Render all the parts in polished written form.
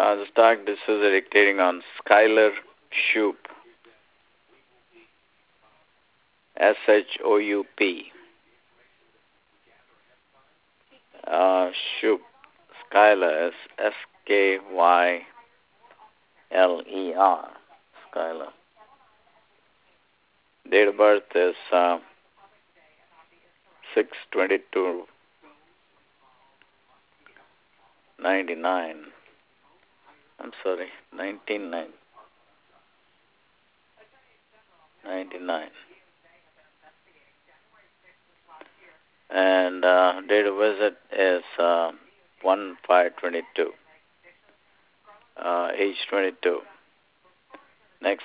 This diagnosis is dictating on Skylar Shoup, Shoup, Shoup, Skylar is Skyler, Skylar. Date of birth is 6/22/99. I'm sorry, 1999. And date of visit is 1/5/22. Age 22. Next,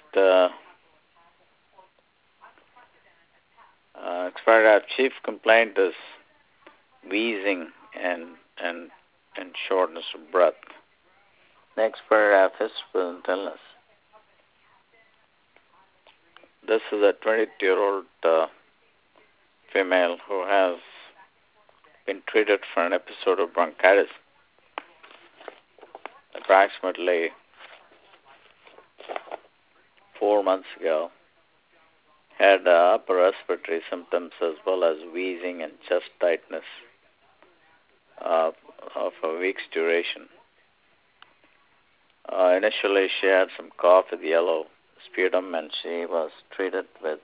paragraph. Chief complaint is wheezing and shortness of breath. Next paragraph is will tell us. This is a 22-year-old female who has been treated for an episode of bronchitis approximately 4 months ago. Had upper respiratory symptoms as well as wheezing and chest tightness of a week's duration. Initially, she had some cough with yellow sputum, and she was treated with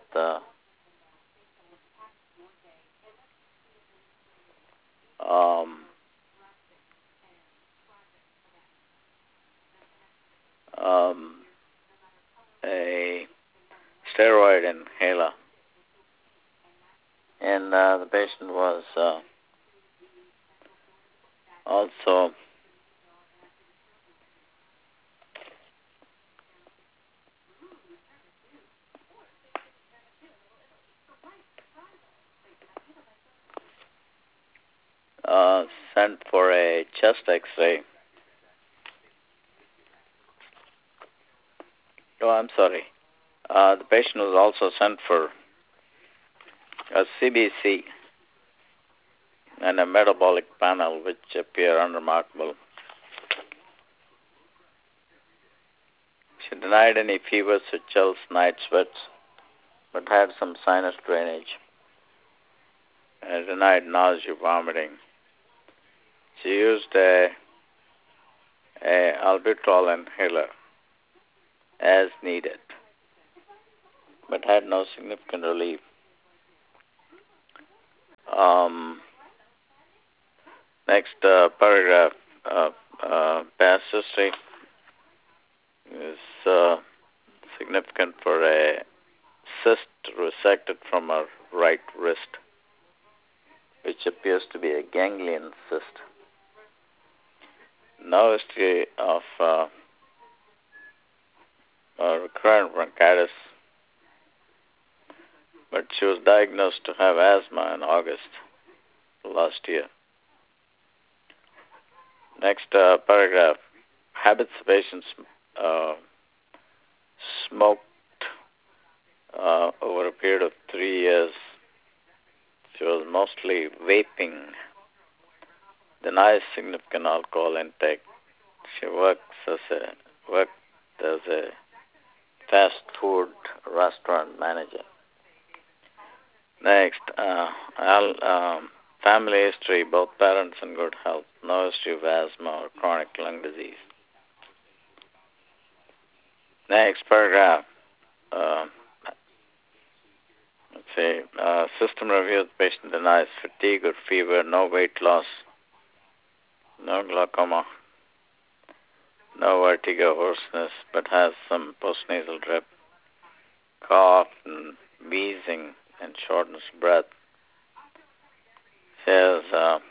a steroid inhaler, and the patient was also sent for a chest X-ray. Oh, I'm sorry. The patient was also sent for a CBC and a metabolic panel, which appear unremarkable. She denied any fevers or chills, night sweats, but had some sinus drainage. And denied nausea, vomiting. She used a albuterol inhaler as needed, but had no significant relief. Next paragraph, past history is significant for a cyst resected from her right wrist, which appears to be a ganglion cyst. No history of recurrent bronchitis, but she was diagnosed to have asthma in August last year. Next paragraph, habits of patients smoked over a period of 3 years. She was mostly vaping, denies significant alcohol intake. She worked as a fast food restaurant manager. Next, family history, both parents in good health, no history of asthma or chronic lung disease. Next paragraph, system review, the patient denies fatigue or fever, no weight loss, no glaucoma, no vertigo, hoarseness, but has some postnasal drip, cough and wheezing and shortness of breath. She has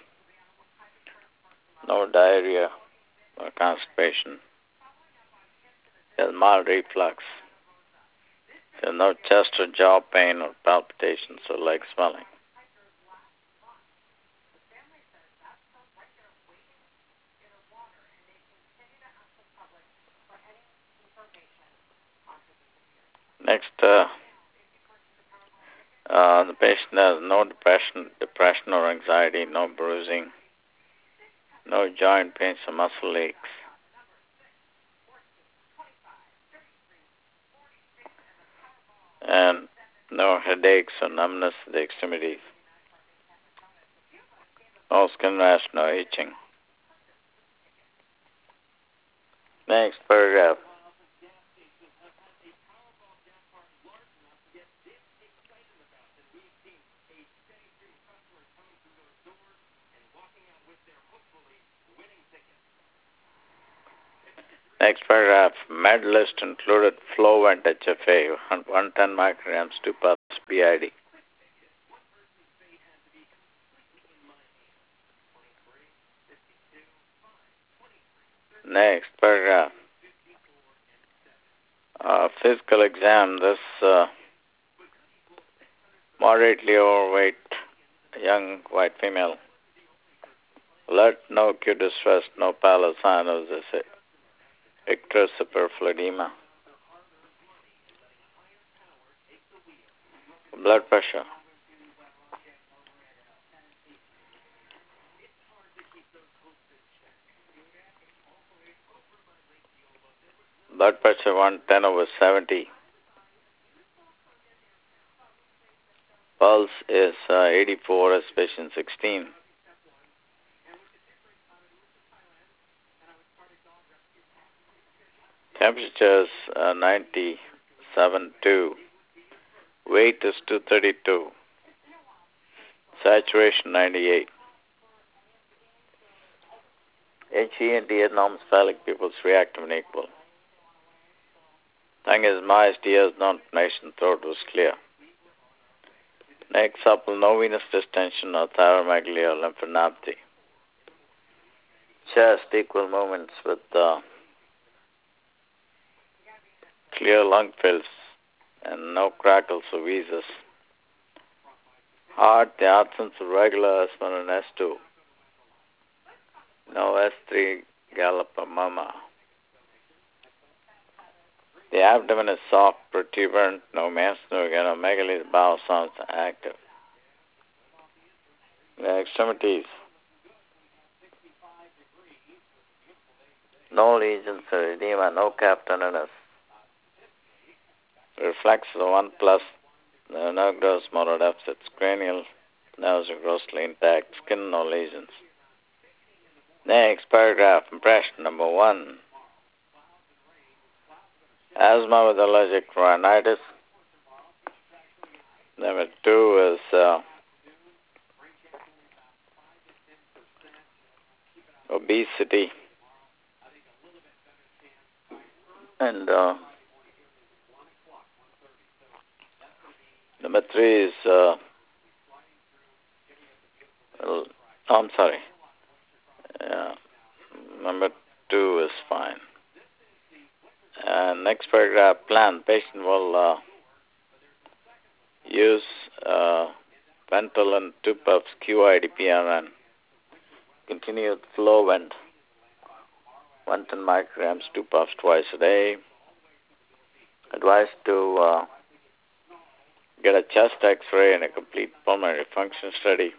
no diarrhea or constipation. She has mild reflux. She has no chest or jaw pain or palpitations or leg swelling. Next, the patient has no depression or anxiety, no bruising, no joint pains or muscle aches. and no headaches or numbness in the extremities. No skin rash, no itching. Next paragraph. Next paragraph. Med list included Flovent HFA, 110 micrograms, 2 puffs BID. Next paragraph. Physical exam. This moderately overweight young white female. Alert, no acute distress, no pallor sign of this icterus superfluoedema. Blood pressure. Blood pressure 110/70. Pulse is 84, aspiration 16. Temperature is 97.2. Weight is 232. Saturation 98. HE and D non-cephalic pupils reactive and equal. Tongue is moist, ears not nation, throat was clear. Neck supple, no venous distension or thyromegaly or lymphadenopathy. Chest equal movements with clear lung fills and no crackles or wheezes. Heart, the absence of regular S1 and S2. No S3 gallop or murmur. The abdomen is soft, protuberant, no masnomegaly, the bowel sounds active. The extremities. No lesions or edema, no calf tenderness. Reflexes of 1 plus, no gross motor deficits, cranial nerves are grossly intact, skin no lesions. Next paragraph, impression number 1. Asthma with allergic rhinitis. Number 2 is obesity. And number 3 is, I'm sorry. Number 2 is fine. Next paragraph, plan. Patient will use Ventolin 2 puffs QIDPRN. Continued Flovent 110 micrograms 2 puffs twice a day. Advised to get a chest X-ray and a complete pulmonary function study.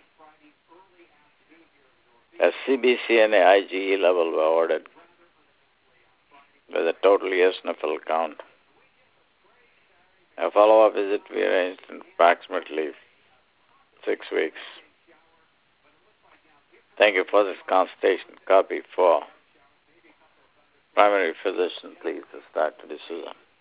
A CBC and a IgE level were ordered with a total eosinophil count. A follow-up visit we arranged in approximately 6 weeks. Thank you for this consultation. Copy for primary physician, please. This is Dr. D'Souza.